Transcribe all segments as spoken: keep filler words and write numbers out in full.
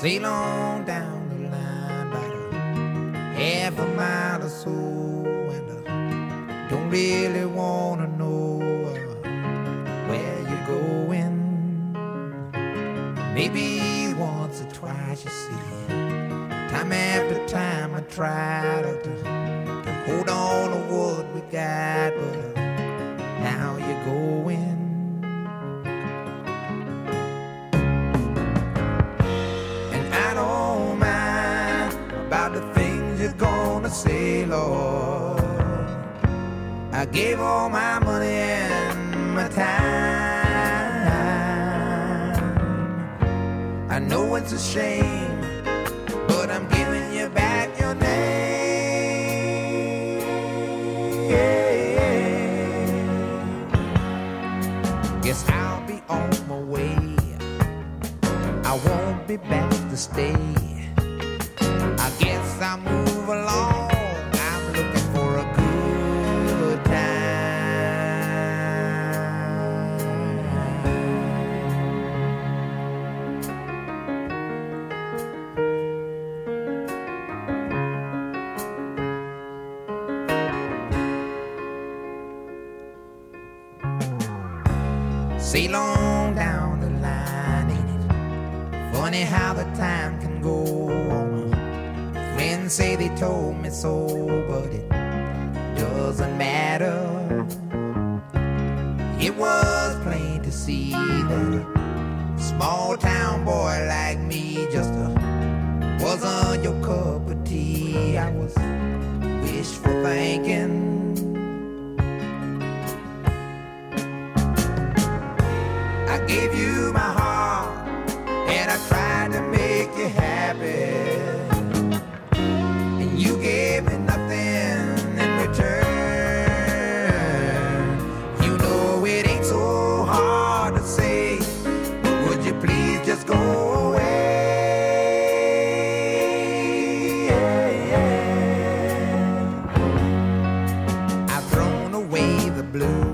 Sail on down the line about a half a mile or so, and I don't really wanna know uh, where you're going. Maybe once or twice, you see, time after time I try to, to, to hold on to what we got, but uh, now you're going. Say, Lord, I gave all my money and my time. I know it's a shame, but I'm giving you back your name. Guess I'll be on my way. I won't be back to stay. I guess I'll move along. Sail on down the line, ain't it funny how the time can go on? Friends say they told me so, but it doesn't matter. It was plain to see that a small town boy like me just uh, wasn't your cup of tea. I was wishful thinking. I gave you my heart, and I tried to make you happy, and you gave me nothing in return. You know it ain't so hard to say, but would you please just go away? I've thrown away the blues.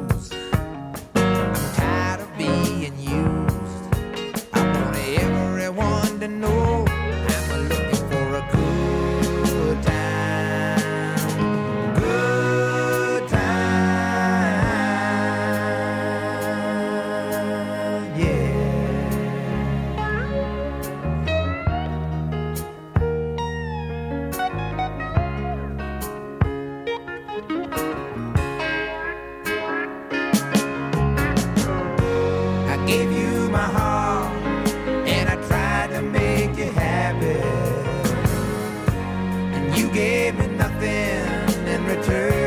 No, I'm looking for a good time, good time, yeah. I gave you my heart, and I tried to make you happy, and you gave me nothing in return.